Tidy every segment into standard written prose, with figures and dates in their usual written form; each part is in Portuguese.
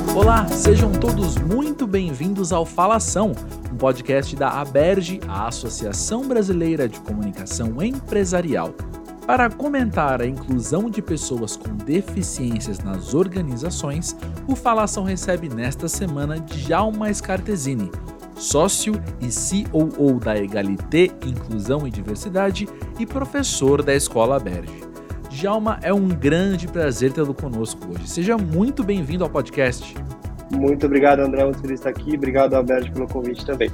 Olá, sejam todos muito bem-vindos ao Falação, um podcast da ABERJ, a Associação Brasileira de Comunicação Empresarial. Para comentar a inclusão de pessoas com deficiências nas organizações, o Falação recebe nesta semana Djalma Scartesini, sócio e COO da Egalité, Inclusão e Diversidade e professor da Escola ABERJ. Djalma, é um grande prazer tê-lo conosco hoje. Seja muito bem-vindo ao podcast. Muito obrigado, André, muito feliz de estar aqui. Obrigado, ABERJ, pelo convite também.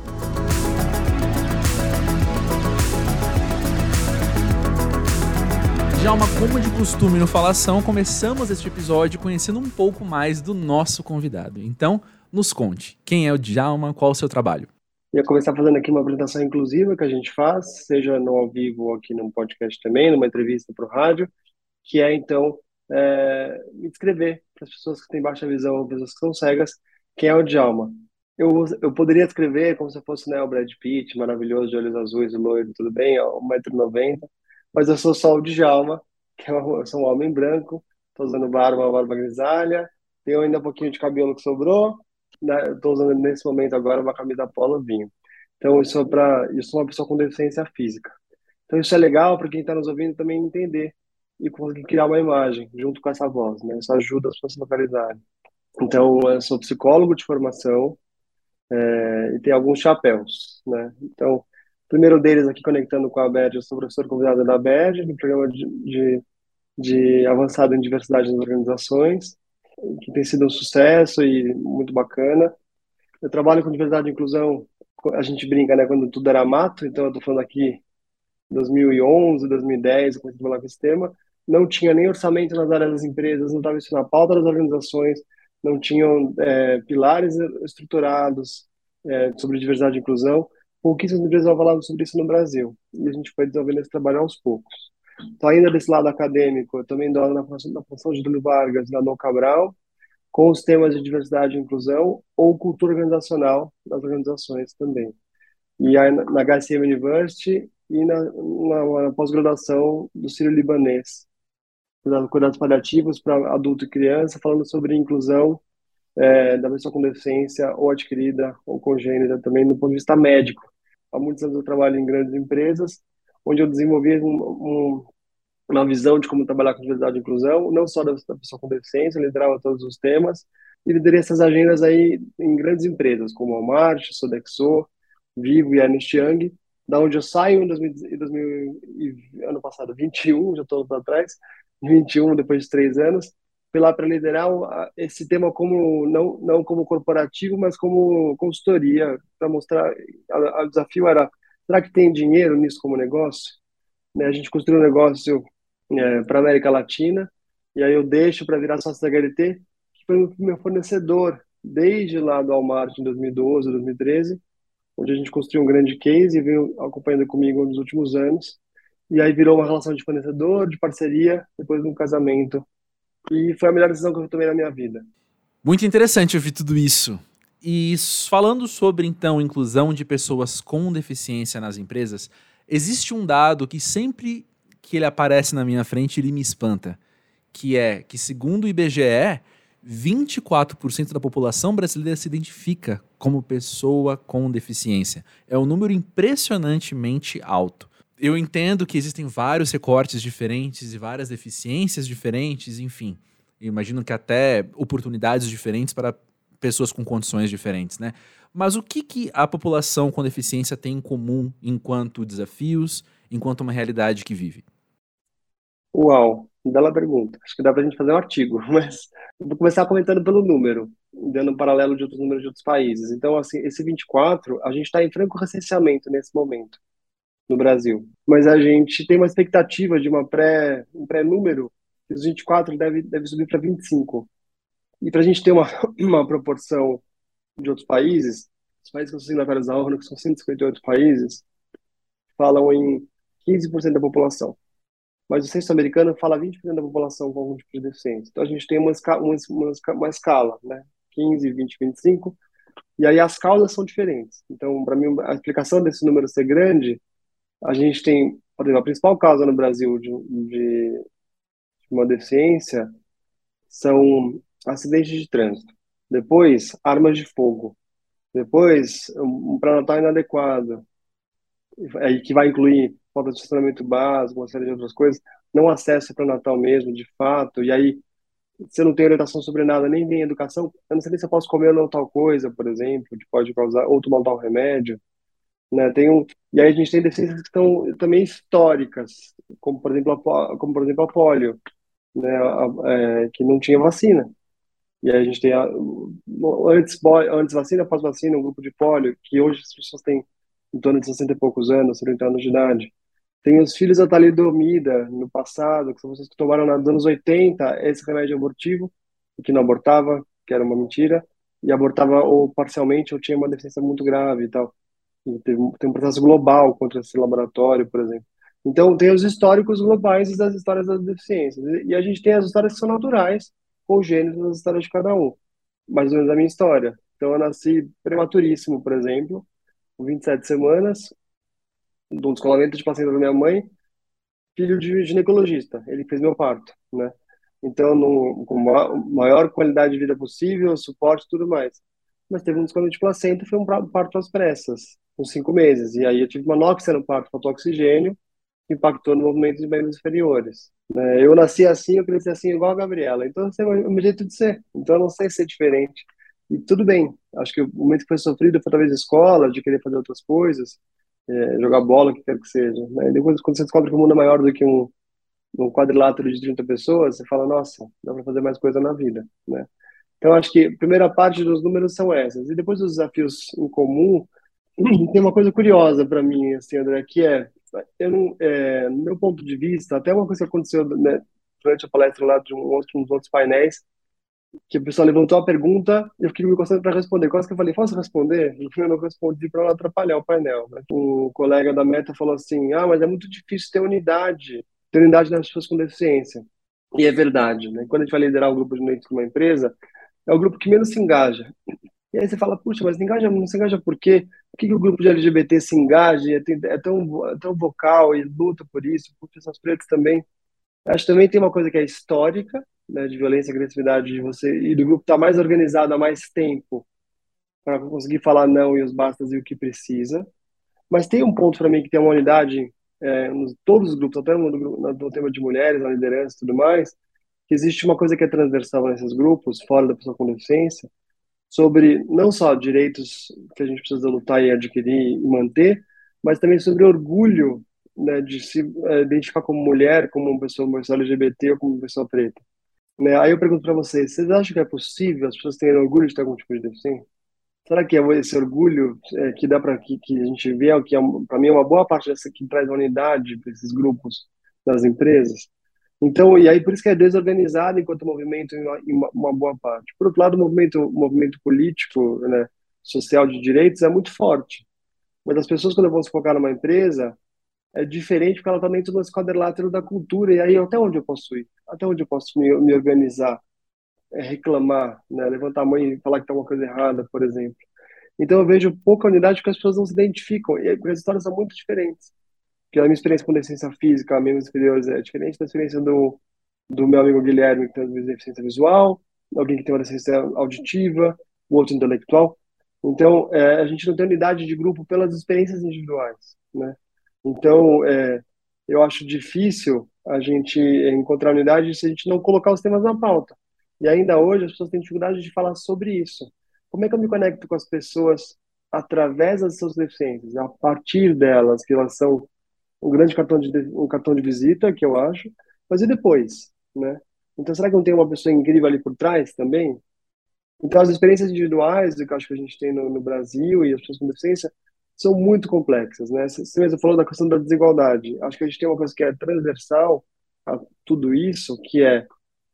Djalma, como de costume no Falação, começamos este episódio conhecendo um pouco mais do nosso convidado. Então, nos conte, quem é o Djalma, qual o seu trabalho? Eu ia começar fazendo aqui uma apresentação inclusiva que a gente faz, seja no ao vivo ou aqui num podcast também, numa entrevista para o rádio, que é, então, me descrever para as pessoas que têm baixa visão ou pessoas que são cegas, quem é o Djalma. Eu poderia descrever como se eu fosse, né, o Brad Pitt, maravilhoso, de olhos azuis, loiro, tudo bem, 1,90 m, mas eu sou só o Djalma, eu sou um homem branco, estou usando uma barba grisalha, tenho ainda um pouquinho de cabelo que sobrou, né, estou usando nesse momento agora uma camisa polo vinho. Então, eu sou uma pessoa com deficiência física. Então, isso é legal para quem está nos ouvindo também entender e conseguir criar uma imagem junto com essa voz, né? Isso ajuda as pessoas a se localizarem. Então, eu sou psicólogo de formação, e tem alguns chapéus, né? Então, o primeiro deles aqui conectando com a ABERJ, eu sou professor convidado da ABERJ, no programa de avançado em diversidade nas organizações, que tem sido um sucesso e muito bacana. Eu trabalho com diversidade e inclusão, a gente brinca, né, quando tudo era mato, então eu estou falando aqui 2011, 2010, eu comecei a trabalhar com esse tema, não tinha nem orçamento nas áreas das empresas, não estava isso na pauta das organizações, não tinham pilares estruturados sobre diversidade e inclusão, pouquíssimas empresas falavam sobre isso no Brasil, e a gente foi desenvolvendo esse trabalho aos poucos. Então, ainda desse lado acadêmico, eu também dou aula na Fundação Getúlio Vargas, na Dom Cabral, com os temas de diversidade e inclusão ou cultura organizacional nas organizações também. E aí, na HCM University e na pós-graduação do Sírio-Libanês, cuidados paliativos para adulto e criança, falando sobre inclusão da pessoa com deficiência ou adquirida ou congênita também do ponto de vista médico. Há muitos anos eu trabalho em grandes empresas, onde eu desenvolvi uma visão de como trabalhar com diversidade e inclusão, não só da pessoa com deficiência, liderava todos os temas, e liderei essas agendas aí em grandes empresas, como a Walmart, Sodexo, Vivo e Ernst Young, da onde eu saio em 2000, ano passado, 21, já estou atrás, 21, depois de 3 anos, fui lá para liderar esse tema como não como corporativo, mas como consultoria, para mostrar, o desafio era, será que tem dinheiro nisso como negócio? Né, a gente construiu um negócio para a América Latina, e aí eu deixo para virar sócio da HLT, que foi o meu fornecedor desde lá do Walmart em 2012, 2013, onde a gente construiu um grande case e veio acompanhando comigo nos últimos anos, e aí virou uma relação de fornecedor, de parceria, depois de um casamento, e foi a melhor decisão que eu tomei na minha vida. Muito interessante ouvir tudo isso. E falando sobre, então, inclusão de pessoas com deficiência nas empresas, existe um dado que sempre que ele aparece na minha frente, ele me espanta, que é que, segundo o IBGE, 24% da população brasileira se identifica como pessoa com deficiência. É um número impressionantemente alto. Eu entendo que existem vários recortes diferentes e várias deficiências diferentes, enfim. Eu imagino que até oportunidades diferentes para pessoas com condições diferentes, né? Mas o que a população com deficiência tem em comum enquanto desafios, enquanto uma realidade que vive? Uau, bela pergunta. Acho que dá para a gente fazer um artigo, mas eu vou começar comentando pelo número, dando um paralelo de outros números de outros países. Então, assim, esse 24, a gente está em franco recenseamento nesse momento no Brasil, mas a gente tem uma expectativa de um pré-número, que os 24 deve subir para 25. E para a gente ter uma proporção de outros países, os países que são signatários da ONU, que são 158 países, falam em 15% da população. Mas o censo americano fala 20% da população com algum tipo de deficiência. Então a gente tem uma escala, né? 15, 20, 25, e aí as causas são diferentes. Então, para mim, a explicação desse número ser grande, a gente tem, por exemplo, a principal causa no Brasil de uma deficiência são acidentes de trânsito. Depois, armas de fogo. Depois, um pré-natal inadequado, aí que vai incluir falta de estacionamento básico, uma série de outras coisas, não acesso para Natal mesmo, de fato, e aí você não tem orientação sobre nada, nem tem educação, eu não sei nem se eu posso comer ou não tal coisa, por exemplo, que pode causar, ou tomar tal remédio, né? E aí a gente tem deficiências que estão também históricas, como por exemplo como por exemplo a polio, né? Que não tinha vacina. E aí a gente tem antes vacina, pós vacina, um grupo de polio, que hoje as pessoas têm em torno de 60 e poucos anos, 30 anos de idade. Tem os filhos da talidomida no passado, que são vocês que tomaram nos anos 80 esse remédio abortivo, que não abortava, que era uma mentira, e abortava ou parcialmente ou tinha uma deficiência muito grave e tal. E tem um processo global contra esse laboratório, por exemplo. Então, tem os históricos globais e das histórias das deficiências. E a gente tem as histórias que são naturais, congênitas das histórias de cada um. Mais ou menos a minha história. Então, eu nasci prematuríssimo, por exemplo, com 27 semanas, de um descolamento de placenta da minha mãe, filho de ginecologista. Ele fez meu parto, né? Então, com maior qualidade de vida possível, suporte e tudo mais. Mas teve um descolamento de placenta e foi um parto às pressas, com 5 meses. E aí eu tive uma anóxia no parto, faltou oxigênio, que impactou no movimento de membros inferiores. Né? Eu nasci assim, eu cresci assim igual a Gabriela. Então, esse é o meu jeito de ser. Então, eu não sei ser diferente. E tudo bem. Acho que o momento que foi sofrido foi talvez escola, de querer fazer outras coisas, jogar bola, o que quer que seja. Né? E depois, quando você descobre que o mundo é maior do que um quadrilátero de 30 pessoas, você fala, nossa, dá para fazer mais coisa na vida, né? Então, acho que a primeira parte dos números são essas. E depois dos desafios em comum, tem uma coisa curiosa para mim, assim, André, que eu não, no meu ponto de vista, até uma coisa que aconteceu, né, durante a palestra lá de uns outros painéis, que o pessoal levantou a pergunta e eu fiquei me coçando para responder. Quase que eu falei, posso responder? Eu não respondi para não atrapalhar o painel, né? O colega da Meta falou assim, mas é muito difícil ter unidade nas pessoas com deficiência. E é verdade, né? Quando a gente vai liderar um grupo de negros com uma empresa, é o grupo que menos se engaja. E aí você fala, puxa, mas não se engaja por quê? Por que que o grupo de LGBT se engaja, é tão vocal e luta por isso, por pessoas pretas também? Acho que também tem uma coisa que é histórica, né, de violência e agressividade, de você e do grupo estar mais organizado há mais tempo para conseguir falar não e os bastas e o que precisa. Mas tem um ponto para mim que tem uma unidade todos os grupos, até no tema de mulheres, na liderança e tudo mais, que existe uma coisa que é transversal nesses grupos, fora da pessoa com deficiência, sobre não só direitos que a gente precisa lutar e adquirir e manter, mas também sobre orgulho, né, de se identificar como mulher, como uma pessoa LGBT ou como uma pessoa preta. Né? Aí eu pergunto para vocês acham que é possível as pessoas terem orgulho de ter algum tipo de deficiência? Será que é esse orgulho que dá para que a gente vê, que para mim é uma boa parte dessa que traz a unidade para esses grupos das empresas? Então, e aí por isso que é desorganizado enquanto movimento em uma boa parte. Por outro lado, o movimento político, né, social de direitos é muito forte. Mas as pessoas, quando vão se focar numa empresa, é diferente porque ela está dentro do quadrilátero da cultura. E aí, até onde eu posso ir? Até onde eu posso me organizar? Reclamar, né, levantar a mão e falar que está uma coisa errada, por exemplo. Então, eu vejo pouca unidade porque as pessoas não se identificam. E aí, porque as histórias são muito diferentes. Porque a minha experiência com deficiência física, membros inferiores, é diferente da experiência do meu amigo Guilherme, que tem uma deficiência visual, alguém que tem uma deficiência auditiva, o outro intelectual. Então, a gente não tem unidade de grupo pelas experiências individuais, né? Então, eu acho difícil a gente encontrar unidade se a gente não colocar os temas na pauta. E ainda hoje as pessoas têm dificuldade de falar sobre isso. Como é que eu me conecto com as pessoas através das suas deficiências, a partir delas, que elas são um cartão de visita, que eu acho, mas e depois, né? Então, será que não tem uma pessoa incrível ali por trás também? Então, as experiências individuais, que eu acho que a gente tem no Brasil e as pessoas com deficiência, são muito complexas, né? Você mesmo falou da questão da desigualdade. Acho que a gente tem uma coisa que é transversal a tudo isso, que é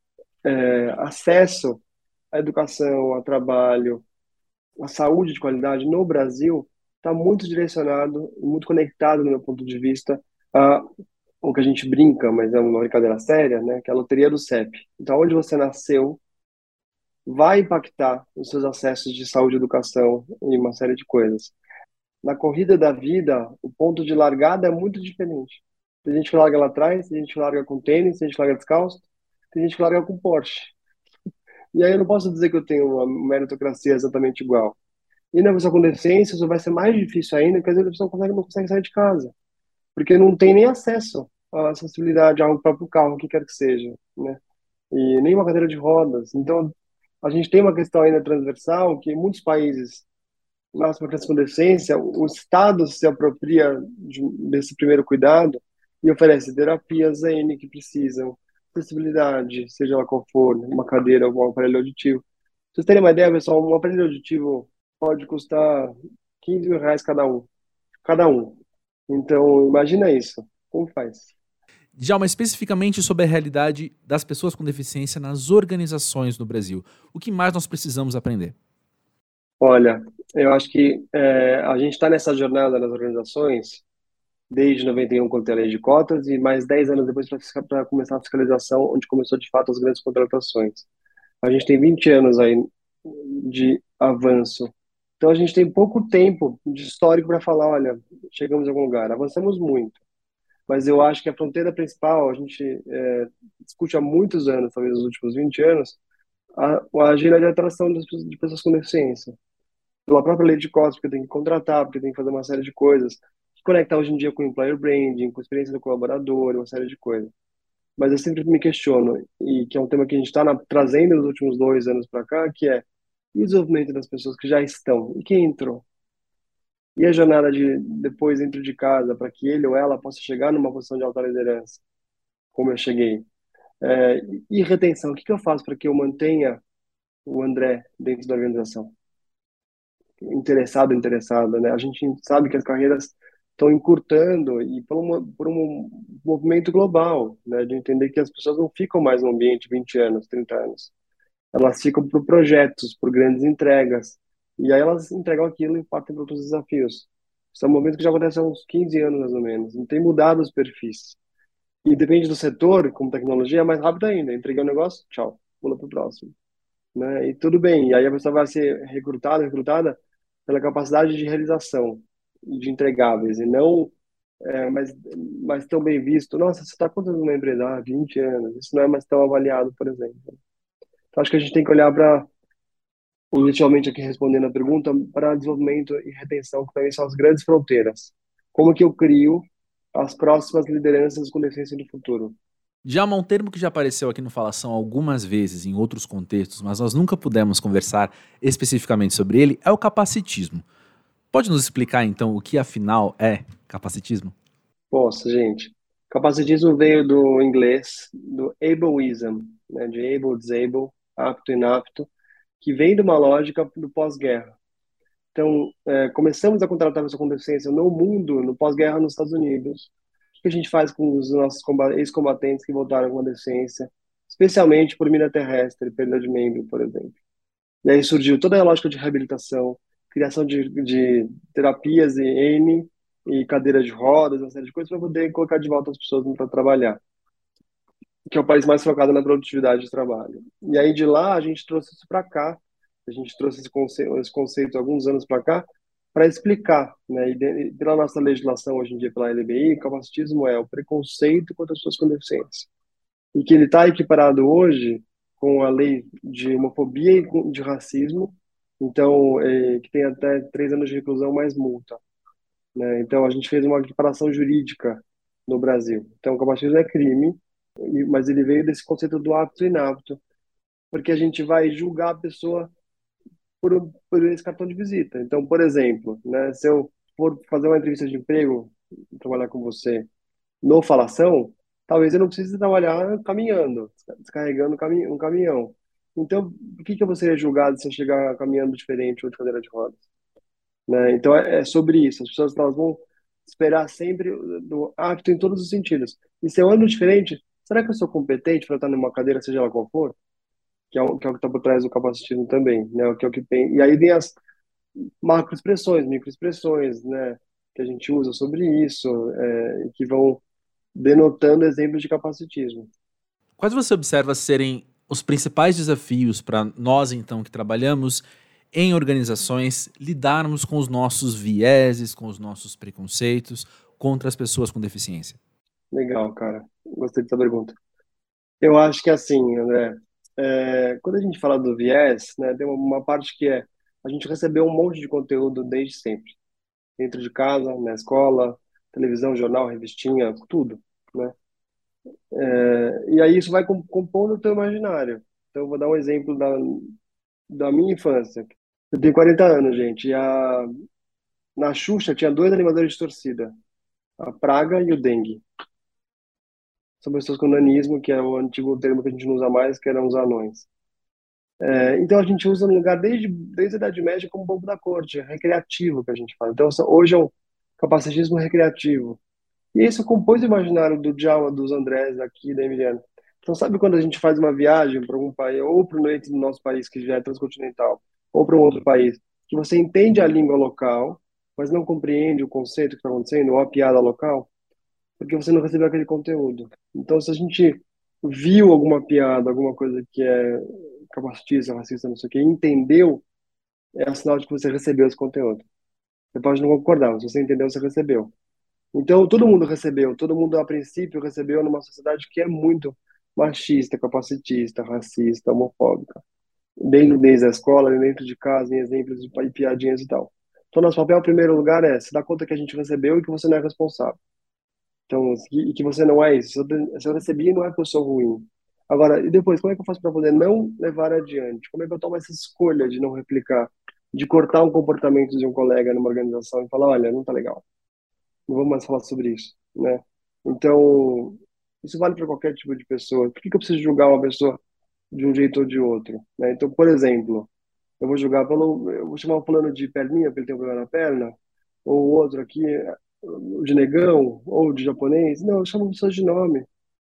acesso à educação, ao trabalho, à saúde de qualidade no Brasil, está muito direcionado, muito conectado, no meu ponto de vista, a o que a gente brinca, mas é uma brincadeira séria, né? Que é a loteria do CEP. Então, onde você nasceu vai impactar os seus acessos de saúde, educação e uma série de coisas. Na corrida da vida, o ponto de largada é muito diferente. Tem gente que larga lá atrás, tem gente que larga com tênis, tem gente que larga descalço, tem gente que larga com Porsche. E aí eu não posso dizer que eu tenho uma meritocracia exatamente igual. E na pessoa com deficiência, isso vai ser mais difícil ainda, porque às vezes a pessoa não consegue sair de casa, porque não tem nem acesso à acessibilidade ao próprio carro, o que quer que seja, né? E nem uma cadeira de rodas. Então, a gente tem uma questão ainda transversal que em muitos países, nas crianças com deficiência, o Estado se apropria desse primeiro cuidado e oferece terapias N que precisam, acessibilidade, seja ela qual for, uma cadeira ou um aparelho auditivo. Pra vocês terem uma ideia, pessoal, um aparelho auditivo pode custar 15 mil reais cada um. Cada um. Então, imagina isso. Como faz? Djalma, especificamente sobre a realidade das pessoas com deficiência nas organizações no Brasil. O que mais nós precisamos aprender? Olha, eu acho que a gente está nessa jornada nas organizações desde 91, quando tem a lei de cotas, e mais 10 anos depois para começar a fiscalização, onde começou de fato as grandes contratações. A gente tem 20 anos aí de avanço. Então a gente tem pouco tempo de histórico para falar, olha, chegamos a algum lugar. Avançamos muito, mas eu acho que a fronteira principal, a gente discute há muitos anos, talvez nos últimos 20 anos, a agenda de atração de pessoas com deficiência. Pela própria lei de cotas, porque tem que contratar, porque tem que fazer uma série de coisas, que conectar hoje em dia com employer branding, com experiência do colaborador, uma série de coisas. Mas eu sempre me questiono, e que é um tema que a gente está trazendo nos últimos 2 anos para cá, que é e o desenvolvimento das pessoas que já estão e que entram. E a jornada de depois dentro de casa, para que ele ou ela possa chegar numa posição de alta liderança, como eu cheguei. E retenção, o que que eu faço para que eu mantenha o André dentro da organização? Interessada, né? A gente sabe que as carreiras estão encurtando e por um movimento global, né? De entender que as pessoas não ficam mais no ambiente 20 anos, 30 anos. Elas ficam por projetos, por grandes entregas. E aí elas entregam aquilo e partem para outros desafios. Isso é um movimento que já acontece há uns 15 anos, mais ou menos. Não tem mudado os perfis. E depende do setor, como tecnologia, é mais rápido ainda. Entreguei um negócio, tchau, pula para o próximo, né? E tudo bem. E aí a pessoa vai ser recrutada pela capacidade de realização e de entregáveis, e não mas tão bem visto. Nossa, você está quantos anos numa empresa? 20 anos. Isso não é mais tão avaliado, por exemplo. Então, acho que a gente tem que olhar para, inicialmente aqui respondendo a pergunta, para desenvolvimento e retenção, que também são as grandes fronteiras. Como que eu crio as próximas lideranças com deficiência do futuro? Djalma, um termo que já apareceu aqui no Falação algumas vezes em outros contextos, mas nós nunca pudemos conversar especificamente sobre ele, é o capacitismo. Pode nos explicar, então, o que afinal é capacitismo? Nossa, gente. Capacitismo veio do inglês, do ableism, né, de able, disable, apto, inapto, que vem de uma lógica do pós-guerra. Então, começamos a contratar pessoas com deficiência no mundo, no pós-guerra nos Estados Unidos. O que a gente faz com os nossos ex-combatentes que voltaram com a deficiência, especialmente por mina terrestre, perda de membro, por exemplo. E aí surgiu toda a lógica de reabilitação, criação de terapias e N, e cadeiras de rodas, uma série de coisas para poder colocar de volta as pessoas para trabalhar, que é o país mais focado na produtividade de trabalho. E aí de lá a gente trouxe isso para cá, a gente trouxe esse conceito há alguns anos para cá, para explicar, né? E pela nossa legislação hoje em dia, pela LBI, capacitismo é o preconceito contra as pessoas com deficiência. E que ele está equiparado hoje com a lei de homofobia e de racismo, então, que tem até 3 anos de reclusão mais multa, né? Então, a gente fez uma equiparação jurídica no Brasil. Então, o capacitismo é crime, mas ele veio desse conceito do apto e inapto, porque a gente vai julgar a pessoa por esse cartão de visita. Então, por exemplo, né, se eu for fazer uma entrevista de emprego, trabalhar com você no Falação, talvez eu não precise trabalhar caminhando, descarregando um caminhão. Então, por que que eu vou ser julgado se eu chegar caminhando diferente ou de cadeira de rodas? Né? Então, é sobre isso. As pessoas elas vão esperar sempre do apto em todos os sentidos. E se eu ando diferente, será que eu sou competente para estar numa cadeira, seja ela qual for? Que é o que está por trás do capacitismo também, né? Que é o que tem. E aí vem as macroexpressões, microexpressões, né? Que a gente usa sobre isso, e que vão denotando exemplos de capacitismo. Quais você observa serem os principais desafios para nós, então, que trabalhamos em organizações, lidarmos com os nossos vieses, com os nossos preconceitos contra as pessoas com deficiência? Legal, cara. Gostei dessa pergunta. Eu acho que assim, André, Quando a gente fala do viés, né, tem uma parte que é a gente recebeu um monte de conteúdo desde sempre, dentro de casa, na escola, televisão, jornal, revistinha, tudo, né? E aí isso vai compondo o teu imaginário. Então, eu vou dar um exemplo da minha infância. Eu tenho 40 anos, gente, na Xuxa tinha dois animadores de torcida, a Praga e o Dengue. São pessoas com nanismo, que é o antigo termo que a gente não usa mais, que eram os anões. Então a gente usa no lugar desde a Idade Média como bobo da corte, é recreativo que a gente fala. Então hoje é um capacitismo recreativo. E isso compôs o imaginário do Djalma, dos Andrés aqui, da Emiliana. Então sabe quando a gente faz uma viagem para algum país, ou para o leito do nosso país, que já é transcontinental, ou para um outro país, que você entende a língua local, mas não compreende o conceito que está acontecendo, ou a piada local, porque você não recebeu aquele conteúdo. Então, se a gente viu alguma piada, alguma coisa que é capacitista, racista, não sei o quê, entendeu, é sinal de que você recebeu esse conteúdo. Você pode não concordar, mas se você entendeu, você recebeu. Então, todo mundo recebeu, todo mundo, a princípio, recebeu numa sociedade que é muito machista, capacitista, racista, homofóbica. Desde a escola, dentro de casa, em exemplos de piadinhas e tal. Então, nosso papel, em primeiro lugar, é se dar conta que a gente recebeu e que você não é responsável. Então, e que você não é isso. Se eu recebi, não é porque eu sou ruim. Agora, e depois, como é que eu faço para poder não levar adiante? Como é que eu tomo essa escolha de não replicar, de cortar um comportamento de um colega numa organização e falar, olha, não tá legal, não vamos mais falar sobre isso, né? Então, isso vale para qualquer tipo de pessoa. Por que que eu preciso julgar uma pessoa de um jeito ou de outro, né? Então, por exemplo, eu vou chamar o fulano de perninha, porque ele tem um problema na perna, ou o outro aqui, o de negão, ou de japonês. Não, eu chamo pessoas de nome,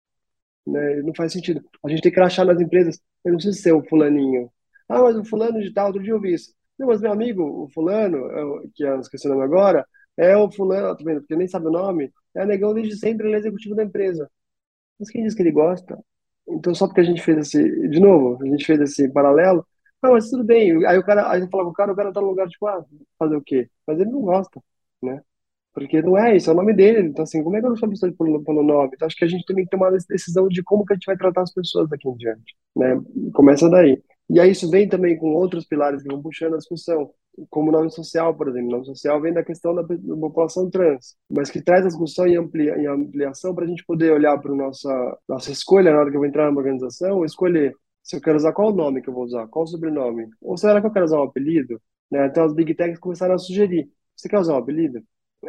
né? Não faz sentido. A gente tem que achar nas empresas, eu não preciso ser o fulaninho. Ah, mas o fulano de tal, outro dia eu vi isso. Não, mas meu amigo, o fulano, que eu esqueci o nome agora, é o fulano, tá vendo? Porque nem sabe o nome, é negão desde sempre, ele é executivo da empresa. Mas quem diz que ele gosta? Então, só porque a gente fez esse, de novo, a gente fez esse paralelo, não, mas tudo bem. Aí aí eu falava com o cara tá no lugar, tipo, fazer o quê? Mas ele não gosta, né? Porque não é isso, é o nome dele. Então, assim, como é que eu não chamo pessoa pelo nome? Então, acho que a gente também tem que tomar essa decisão de como que a gente vai tratar as pessoas daqui em diante, né? Começa daí. E aí isso vem também com outros pilares que vão puxando a discussão, como o nome social, por exemplo. O nome social vem da questão da população trans, mas que traz a discussão e ampliação para a gente poder olhar para nossa escolha na hora que eu vou entrar numa organização, escolher se eu quero usar qual nome que eu vou usar, qual sobrenome, ou será que eu quero usar um apelido, né? Então as big techs começaram a sugerir, você quer usar um apelido?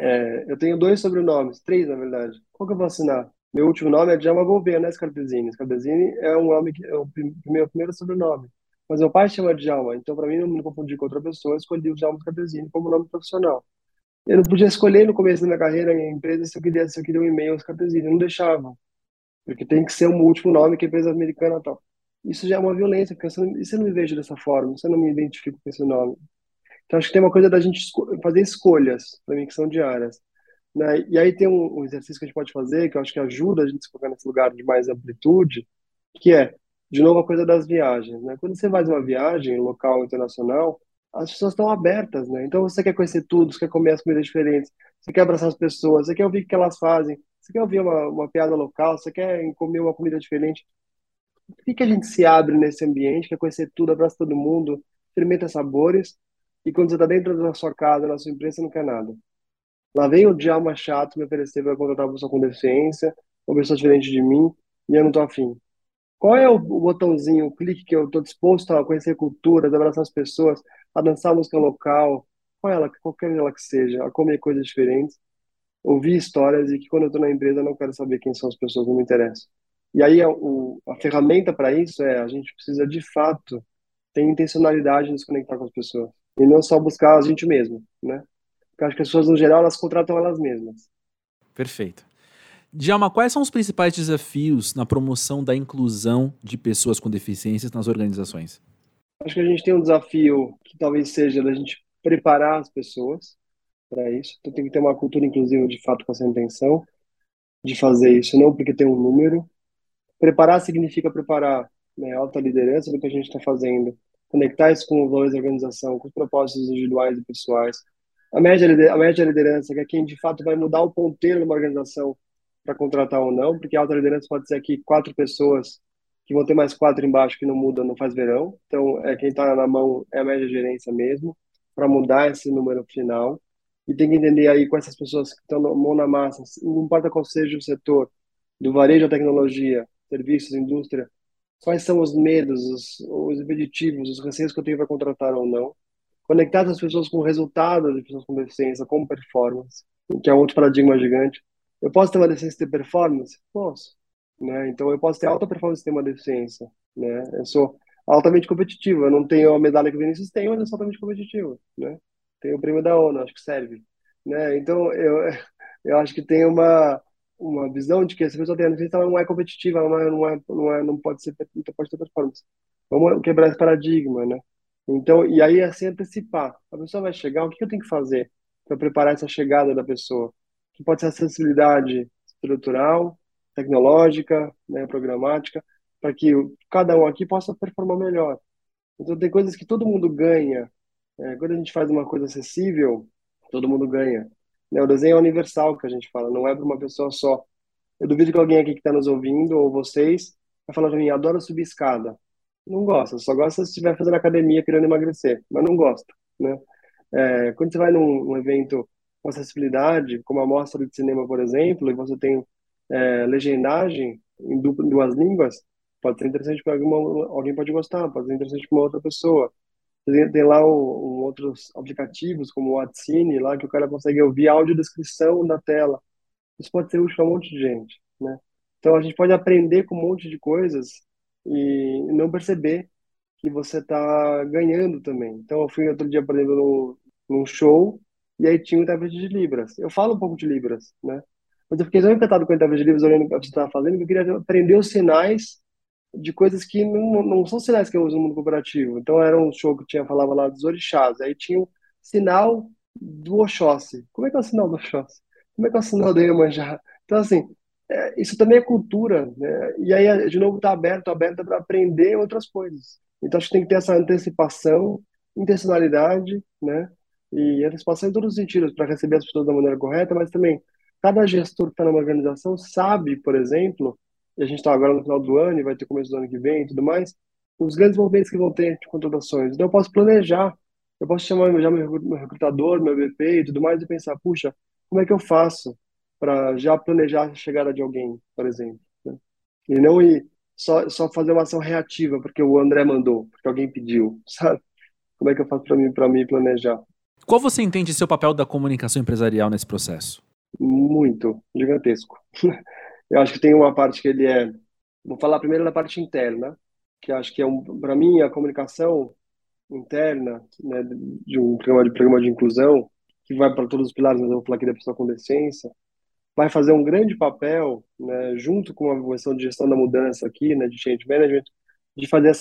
Eu tenho dois sobrenomes, três na verdade. Qual que eu vou assinar? Meu último nome é Djalma Gouveia, né, Scardesini. Scardesini é um nome que é o meu primeiro sobrenome. Mas meu pai chama Djalma, então para mim não me confundir com outra pessoa, eu escolhi o Djalma Scardesini como nome profissional. Eu não podia escolher no começo da minha carreira em empresa se eu queria um e-mail Scardesini, não deixava, porque tem que ser o último nome que a empresa americana e tal. Isso já é uma violência, porque você não me vejo dessa forma, você não me identifica com esse nome. Então acho que tem uma coisa da gente fazer escolhas, para mim, que são diárias, né? E aí tem um exercício que a gente pode fazer, que eu acho que ajuda a gente a se colocar nesse lugar de mais amplitude, que é, de novo, a coisa das viagens, né? Quando você faz uma viagem local, internacional, as pessoas estão abertas, né? Então você quer conhecer tudo, você quer comer as comidas diferentes, você quer abraçar as pessoas, você quer ouvir o que elas fazem, você quer ouvir uma piada local, você quer comer uma comida diferente. Por que que a gente se abre nesse ambiente, quer conhecer tudo, abraça todo mundo, experimenta sabores, e quando você está dentro da sua casa, na sua empresa, você não quer nada? Lá vem o Djalma chato me oferecer para contratar uma pessoa com deficiência, uma pessoa diferente de mim, e eu não tô afim. Qual é o botãozinho, o clique que eu estou disposto a conhecer culturas, a abraçar as pessoas, a dançar música local, qual é ela, qualquer ela que seja, a comer coisas diferentes, ouvir histórias e que quando eu estou na empresa eu não quero saber quem são as pessoas, não me interessa. E aí a ferramenta para isso é a gente precisa de fato ter intencionalidade em se conectar com as pessoas e não só buscar a gente mesmo, né? Porque eu acho que as pessoas no geral elas contratam elas mesmas. Perfeito. Djalma, quais são os principais desafios na promoção da inclusão de pessoas com deficiências nas organizações? Acho que a gente tem um desafio que talvez seja da gente preparar as pessoas para isso. Então tem que ter uma cultura inclusiva de fato com essa intenção de fazer isso, não porque tem um número. Preparar significa preparar, né, a alta liderança do que a gente está fazendo, conectar isso com os valores da organização, com os propósitos individuais e pessoais. A média liderança, que é quem de fato vai mudar o ponteiro de uma organização para contratar ou não, porque a alta liderança pode ser aqui quatro pessoas que vão ter mais 4 embaixo que não muda, não faz verão. Então, quem está na mão é a média gerência mesmo, para mudar esse número final. E tem que entender aí com essas pessoas que estão mão na massa, não importa qual seja o setor, do varejo à tecnologia, serviços, indústria, quais são os medos, os impeditivos, os receios que eu tenho para contratar ou não. Conectar as pessoas com resultados de pessoas com deficiência, com performance, que é um outro paradigma gigante. Eu posso ter uma deficiência e ter performance? Posso, né? Então eu posso ter alta performance e ter uma deficiência, né? Eu sou altamente competitivo, eu não tenho a medalha que o Vinícius tem, mas eu sou altamente competitivo, né? Tenho o prêmio da ONU, acho que serve, né? Então eu acho que tem uma visão de que essa pessoa tem a deficiência, ela não é competitiva, ela não pode ser, não pode ter performance. Vamos quebrar esse paradigma, né? Então, e aí é se antecipar. A pessoa vai chegar, o que eu tenho que fazer para preparar essa chegada da pessoa? Que pode ser acessibilidade estrutural, tecnológica, né, programática, para que cada um aqui possa performar melhor. Então, tem coisas que todo mundo ganha. Quando a gente faz uma coisa acessível, todo mundo ganha. Né? O desenho é universal que a gente fala, não é para uma pessoa só. Eu duvido que alguém aqui que está nos ouvindo, ou vocês, vai falar para mim, adoro subir escada. Não gosta, só gosta se estiver fazendo academia querendo emagrecer, mas não gosta, né? Quando você vai num evento com acessibilidade, como a mostra de cinema, por exemplo, e você tem legendagem em duas línguas, pode ser interessante para alguém pode gostar, pode ser interessante para uma outra pessoa. Tem lá outros aplicativos, como o WhatsApp, lá que o cara consegue ouvir a audiodescrição da tela. Isso pode ser útil para um monte de gente, né? Então a gente pode aprender com um monte de coisas e não perceber que você está ganhando também. Então eu fui outro dia, por exemplo, num show e aí tinha um intérprete de Libras. Eu falo um pouco de Libras, né? Mas eu fiquei tão encantado com o intérprete de Libras olhando o que você estava fazendo que eu queria aprender os sinais de coisas que não são sinais que eu uso no mundo corporativo. Então era um show que falava lá dos orixás, aí tinha o sinal do Oxóssi. Como é que é o sinal do Oxóssi? Como é que é o sinal do Iemanjá? Então, assim, isso também é cultura, né? E aí, de novo, está aberto para aprender outras coisas. Então, acho que tem que ter essa antecipação, intencionalidade, né? E antecipação em todos os sentidos, para receber as pessoas da maneira correta, mas também cada gestor que está numa organização sabe, por exemplo, e a gente está agora no final do ano e vai ter começo do ano que vem e tudo mais, os grandes movimentos que vão ter de contratações. Então, eu posso planejar, eu posso chamar já meu recrutador, meu VP e tudo mais, e pensar, puxa, como é que eu faço para já planejar a chegada de alguém, por exemplo, né? E não ir só fazer uma ação reativa porque o André mandou, porque alguém pediu, sabe? Como é que eu faço para mim planejar? Qual você entende ser o papel da comunicação empresarial nesse processo? Muito gigantesco. Eu acho que tem uma parte que ele é. Vou falar primeiro da parte interna, que acho que para mim, a comunicação interna, né, de um programa de inclusão, que vai para todos os pilares, mas eu vou falar aqui da pessoa com deficiência, vai fazer um grande papel, né, junto com a questão de gestão da mudança aqui, né, de change management, de fazer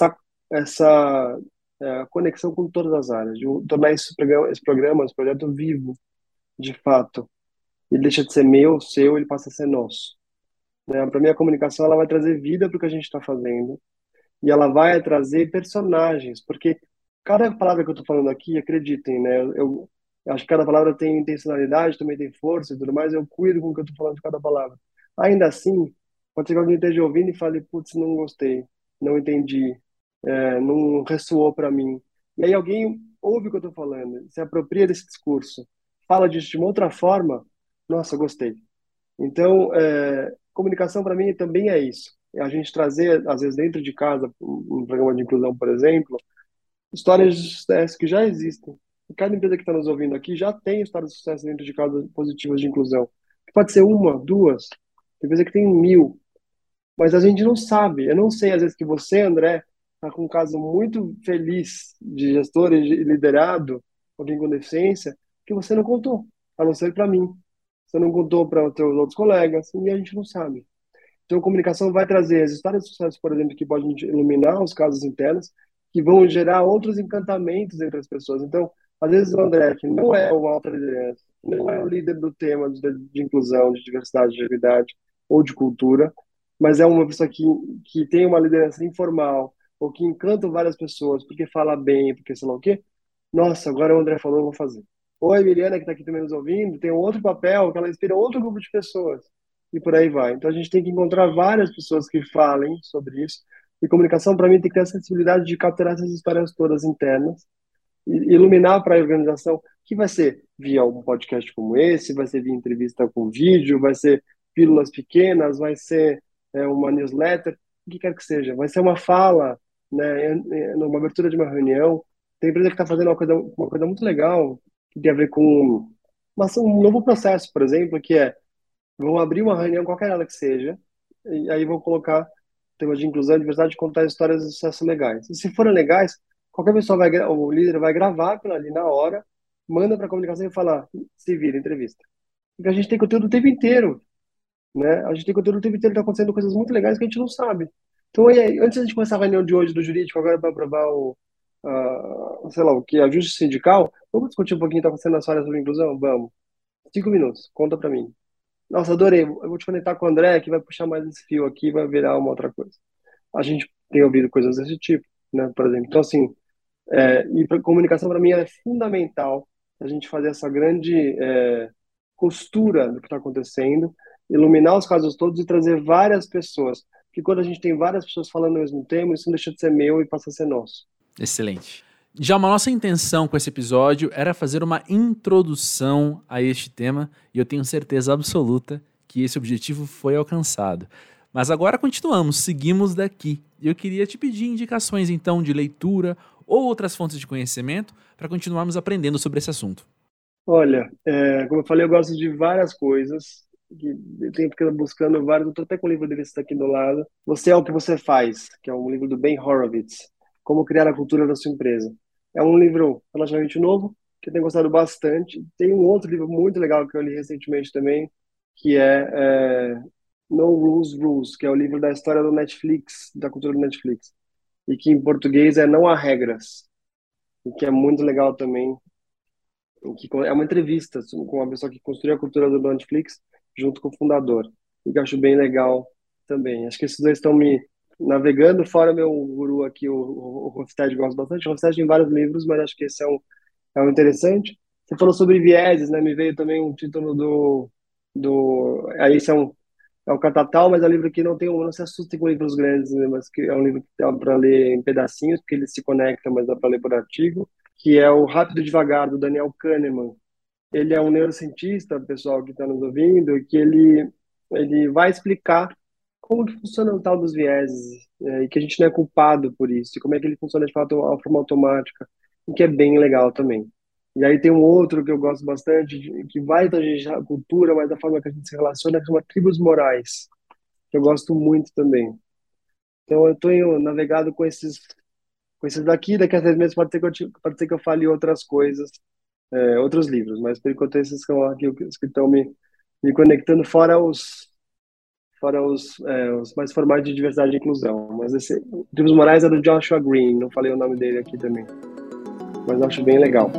essa conexão com todas as áreas, de tornar esse projeto vivo, de fato. Ele deixa de ser meu, seu, ele passa a ser nosso, né? Para mim, a comunicação ela vai trazer vida para o que a gente está fazendo e ela vai trazer personagens, porque cada palavra que eu estou falando aqui, acreditem, né? Eu acho que cada palavra tem intencionalidade, também tem força e tudo mais. Eu cuido com o que eu estou falando de cada palavra. Ainda assim, pode ser que alguém esteja ouvindo e fale, putz, não gostei, não entendi, não ressoou para mim. E aí alguém ouve o que eu estou falando, se apropria desse discurso, fala disso de uma outra forma, nossa, gostei. Então, comunicação para mim também é isso. É a gente trazer, às vezes, dentro de casa, um programa de inclusão, por exemplo, histórias de sucesso que já existem. E cada empresa que está nos ouvindo aqui já tem histórias de sucesso dentro de casa positivas de inclusão. Pode ser uma, duas, tem empresa que tem 1.000, mas a gente não sabe. Eu não sei, às vezes, que você, André, está com um caso muito feliz de gestor e liderado, alguém com deficiência, que você não contou, a não ser para mim. Você não contou para os seus outros colegas, e a gente não sabe. Então, a comunicação vai trazer as histórias de sucesso, por exemplo, que podem iluminar os casos internos, que vão gerar outros encantamentos entre as pessoas. Então, às vezes, o André, que não é uma alta liderança, não é o líder do tema de inclusão, de diversidade, de equidade ou de cultura, mas é uma pessoa que tem uma liderança informal, ou que encanta várias pessoas, porque fala bem, porque sei lá o quê. Nossa, agora o André falou, eu vou fazer. Ou a Emiliana, que está aqui também nos ouvindo, tem um outro papel que ela inspira outro grupo de pessoas. E por aí vai. Então a gente tem que encontrar várias pessoas que falem sobre isso, E comunicação, para mim, tem que ter a sensibilidade de capturar essas histórias todas internas e iluminar para a organização, que vai ser via um podcast como esse, vai ser via entrevista com vídeo, vai ser pílulas pequenas, vai ser uma newsletter, o que quer que seja. Vai ser uma fala, né, numa abertura de uma reunião. Tem empresa que está fazendo uma coisa muito legal, que tem a ver com um novo processo, por exemplo, que é, vão abrir uma reunião, qualquer ela que seja, e aí vão colocar tema de inclusão, diversidade, contar histórias de sucesso legais. E se forem legais, qualquer pessoa o líder vai gravar aquilo ali na hora, manda para a comunicação e fala, se vira, entrevista. Porque a gente tem conteúdo o tempo inteiro, né? A gente tem conteúdo o tempo inteiro, tá acontecendo coisas muito legais que a gente não sabe. Então, aí, antes de começar a reunião de hoje do jurídico, agora para aprovar sei lá, o que, ajuste sindical, vamos discutir um pouquinho o que está acontecendo na sua área sobre inclusão? Vamos. 5 minutos, conta para mim. Nossa, adorei. Eu vou te conectar com o André, que vai puxar mais esse fio aqui e vai virar uma outra coisa. A gente tem ouvido coisas desse tipo, né, por exemplo. Então, assim, e pra comunicação, para mim, é fundamental a gente fazer essa grande costura do que está acontecendo, iluminar os casos todos e trazer várias pessoas. Porque quando a gente tem várias pessoas falando ao mesmo tempo, isso não deixa de ser meu e passa a ser nosso. Excelente. Já a nossa intenção com esse episódio era fazer uma introdução a este tema e eu tenho certeza absoluta que esse objetivo foi alcançado. Mas agora continuamos, seguimos daqui. E eu queria te pedir indicações então de leitura ou outras fontes de conhecimento para continuarmos aprendendo sobre esse assunto. Olha, como eu falei, eu gosto de várias coisas. Eu tenho ficado buscando vários. Eu estou até com o livro dele aqui do lado. Você é o que você faz, que é um livro do Ben Horowitz. Como criar a cultura da sua empresa. É um livro relativamente novo, que eu tenho gostado bastante. Tem um outro livro muito legal que eu li recentemente também, que é No Rules Rules, que é o livro da história do Netflix, da cultura do Netflix. E que em português é Não Há Regras. E que é muito legal também. Que é uma entrevista com uma pessoa que construiu a cultura do Netflix junto com o fundador. E que eu acho bem legal também. Acho que esses dois estão me navegando, fora meu guru aqui, o Hofstede, gosto bastante. O Hofstede tem vários livros, mas acho que esse é um interessante. Você falou sobre vieses, né? Me veio também um título aí esse é o Catatal, mas é um livro que não se assustem com livros grandes, né? Mas que é um livro que dá para ler em pedacinhos, porque eles se conectam, mas dá para ler por artigo, que é o Rápido e Devagar, do Daniel Kahneman. Ele é um neurocientista, pessoal que está nos ouvindo, que ele vai explicar como que funciona o tal dos vieses, e que a gente não é culpado por isso, e como é que ele funciona de fato de forma automática, o que é bem legal também. E aí tem um outro que eu gosto bastante, que vai da cultura, mas da forma que a gente se relaciona, que chama Tribos Morais, que eu gosto muito também. Então eu tenho navegado com esses daqui a 6 meses pode ser que eu fale outras coisas, outros livros, mas por enquanto esses são aqui os que estão me conectando, fora os mais formais de diversidade e inclusão. Mas esse Tribos Morais é do Joshua Green, não falei o nome dele aqui também, mas acho bem legal.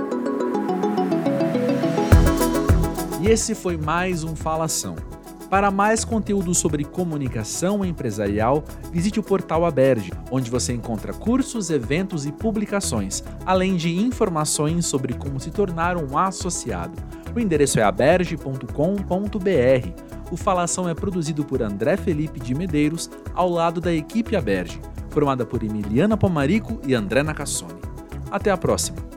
E esse foi mais um Falação. Para mais conteúdo sobre comunicação empresarial, visite o portal Aberge, onde você encontra cursos, eventos e publicações, além de informações sobre como se tornar um associado. O endereço é aberge.com.br. O Falação é produzido por André Felipe de Medeiros, ao lado da equipe Aberge, formada por Emiliana Pomarico e André Nacassone. Até a próxima!